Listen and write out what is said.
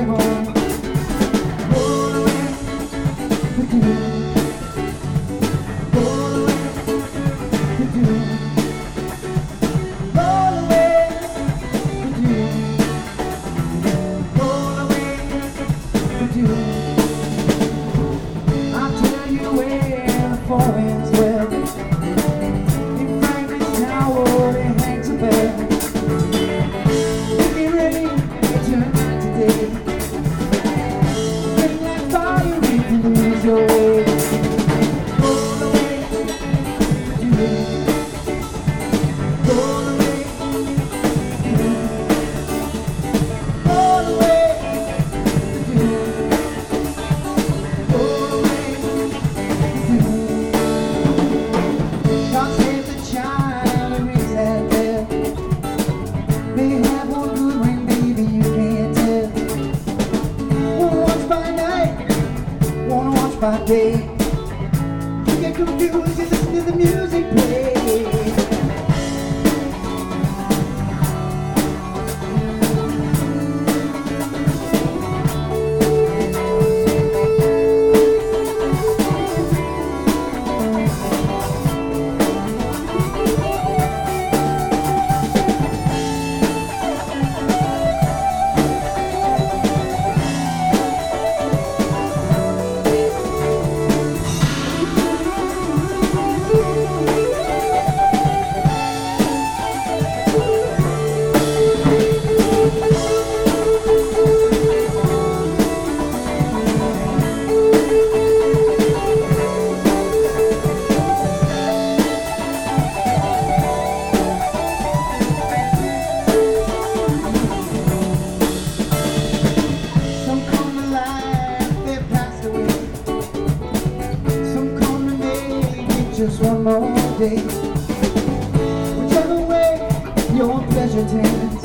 home. Roll away with you. Roll away with you. Roll away with you. Roll away with you. I'll tell you where the four winds well. In Franklin's Tower they hangs a bell. Get ready to night today. Getting like fire if you lose your way. Roll away with you. Roll away with you. Roll away with you. Roll away with you. God save the child who rings that bell. May have one good ring, baby, you can't tell. Wanna watch by night, wanna watch by day. You get confused, you listen to the music play. Some come alive, they've passed away. Some come to make it just one more day. Whichever way your pleasure tends.